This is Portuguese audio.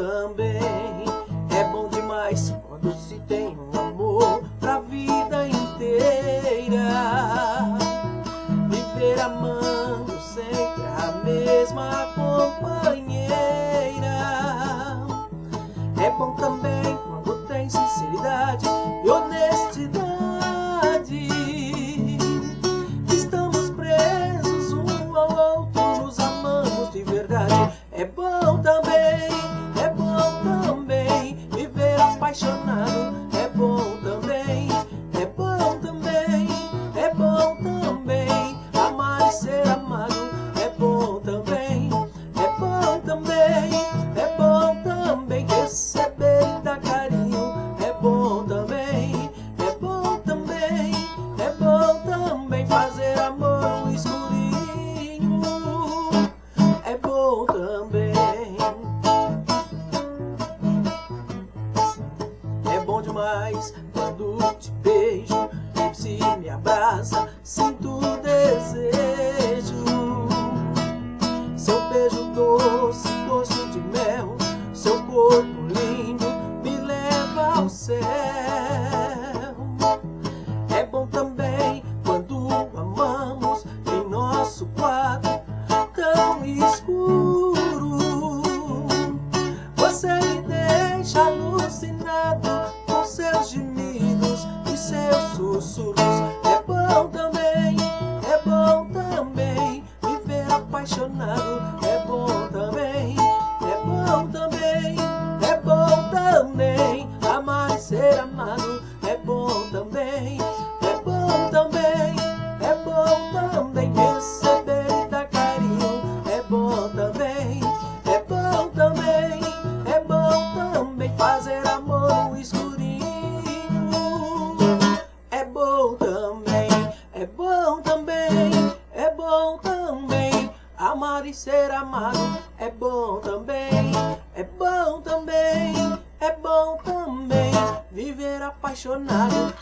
também. É bom demais quando se tem um amor pra vida inteira. Viver amando sempre a mesma companheira. É bom também quando tem sinceridade e honestidade. Estamos presos um ao outro, nos amamos de verdade. É bom também viver apaixonado. É bom também amar e ser amado. É bom também receber e dar carinho. É bom também fazer amor no escurinho. É bom também. É bom demais quando te beijo e se me abraça, sinto desejo. Seu beijo doce, gosto de mel, seu corpo lindo me leva ao céu. É bom também quando amamos em nosso quarto tão escuro. Você me deixa alucinado com seus gemidos e seus sussurros. É bom também viver apaixonado. É bom também amar e ser amado. É bom também receber e dar carinho. É bom também fazer amor no escurinho. É bom também amar e ser amado. É bom também viver apaixonado.